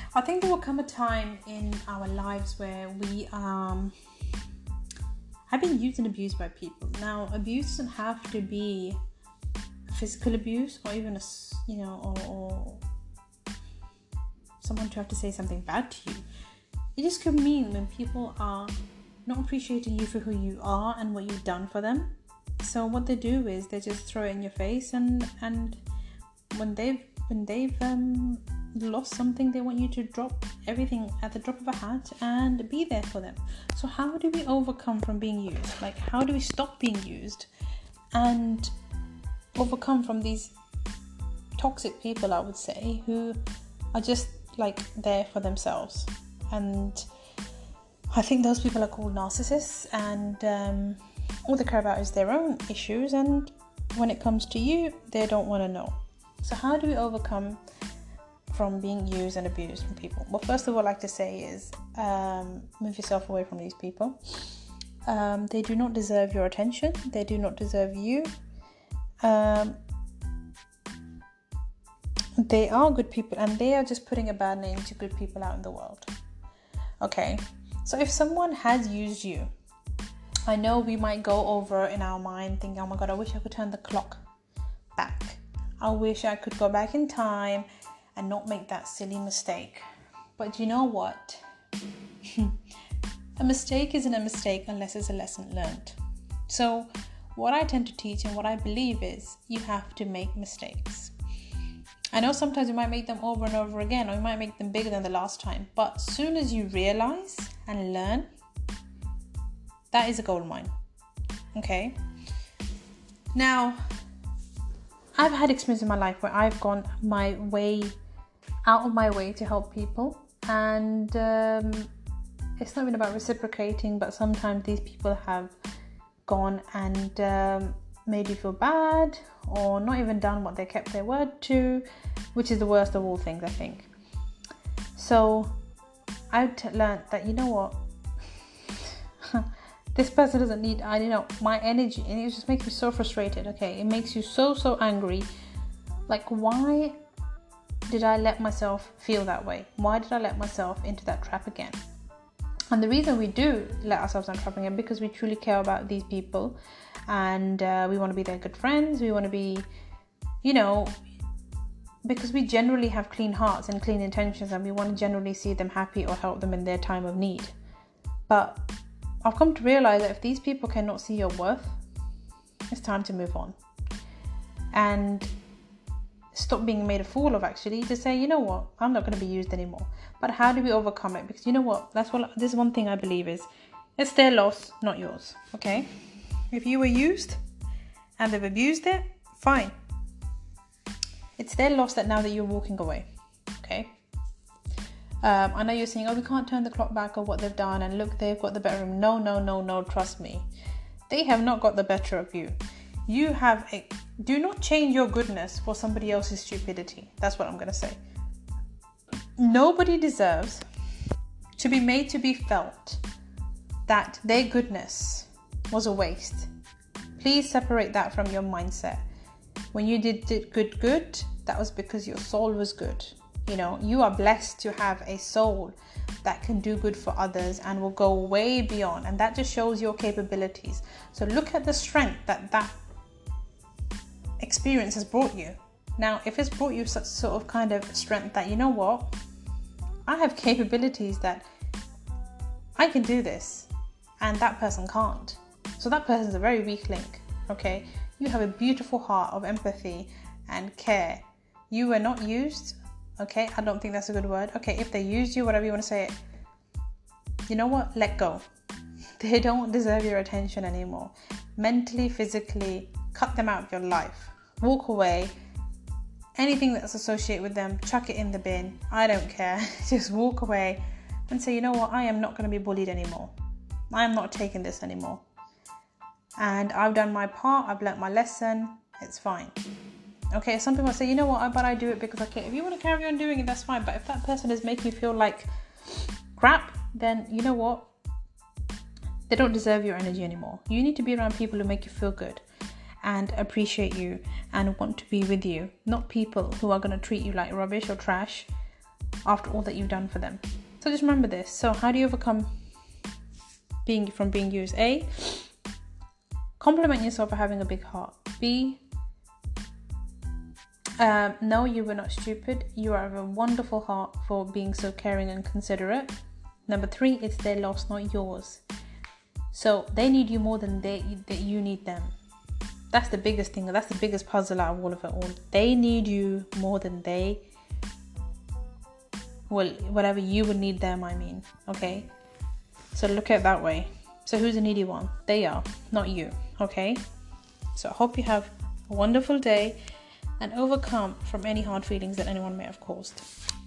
I think there will come a time in our lives where we have been used and abused by people. Now, abuse doesn't have to be physical abuse, or even or someone to have to say something bad to you. It just could mean when people are not appreciating you for who you are and what you've done for them. So what they do is they just throw it in your face, and when they've lost something, they want you to drop everything at the drop of a hat and be there for them. So how do we overcome from being used? Like, how do we stop being used and overcome from these toxic people, I would say, who are just like there for themselves? And I think those people are called narcissists, and all they care about is their own issues, and when it comes to you, they don't want to know. So how do we overcome from being used and abused from people? Well, first of all, I'd like to say is move yourself away from these people. They do not deserve your attention. They do not deserve you. They are good people, and they are just putting a bad name to good people out in the world. Okay, so if someone has used you, I know we might go over in our mind thinking, oh my God, I wish I could turn the clock back. I wish I could go back in time and not make that silly mistake. But you know what? A mistake isn't a mistake unless it's a lesson learned. So what I tend to teach and what I believe is you have to make mistakes. I know sometimes you might make them over and over again, or you might make them bigger than the last time. But as soon as you realize and learn, that is a gold mine. Okay? Now, I've had experience in my life where I've gone out of my way to help people. And it's not even about reciprocating, but sometimes these people have gone and made you feel bad, or not even done what they kept their word to, which is the worst of all things, I think. So I learned that, you know what, this person doesn't need, my energy, and it just makes me so frustrated. Okay, it makes you so angry. Like, why did I let myself feel that way? Why did I let myself into that trap again? And the reason we do let ourselves into that trap again, because we truly care about these people, and we want to be their good friends. We want to be, because we generally have clean hearts and clean intentions, and we want to generally see them happy or help them in their time of need. But I've come to realize that if these people cannot see your worth, it's time to move on and stop being made a fool of, actually, to say, you know what, I'm not going to be used anymore. But how do we overcome it? Because you know what, this is one thing I believe is, it's their loss, not yours. Okay, if you were used and they've abused it, fine, it's their loss that now that you're walking away. Okay, I know you're saying, oh, we can't turn the clock back, or what they've done, and look, they've got the better room. No, trust me, they have not got the better of you. Do not change your goodness for somebody else's stupidity. That's what I'm going to say. Nobody deserves to be made to be felt that their goodness was a waste. Please separate that from your mindset. When you did good, that was because your soul was good. You are blessed to have a soul that can do good for others and will go way beyond. And that just shows your capabilities. So look at the strength that experience has brought you. Now, if it's brought you such sort of kind of strength that, you know what, I have capabilities that I can do this, and that person can't. So that person's a very weak link. Okay, you have a beautiful heart of empathy and care. You were not used. Okay, I don't think that's a good word. Okay, if they used you, whatever you want to say it, you know what? Let go. They don't deserve your attention anymore. Mentally, physically, cut them out of your life. Walk away. Anything that's associated with them, chuck it in the bin. I don't care. Just walk away and say, you know what? I am not going to be bullied anymore. I am not taking this anymore. And I've done my part. I've learnt my lesson. It's fine. Okay, some people say, you know what, but I do it because, okay, if you want to carry on doing it, that's fine. But if that person is making you feel like crap, then you know what? They don't deserve your energy anymore. You need to be around people who make you feel good and appreciate you and want to be with you, not people who are going to treat you like rubbish or trash after all that you've done for them. So just remember this. So how do you overcome being used? A, compliment yourself for having a big heart. B, no, you were not stupid. You have a wonderful heart for being so caring and considerate. Number 3, it's their loss, not yours. So they need you more than you need them. That's the biggest thing. That's the biggest puzzle out of all of it all. They need you more than whatever you would need them, I mean. Okay? So look at it that way. So who's the needy one? They are, not you. Okay? So I hope you have a wonderful day and overcome from any hard feelings that anyone may have caused.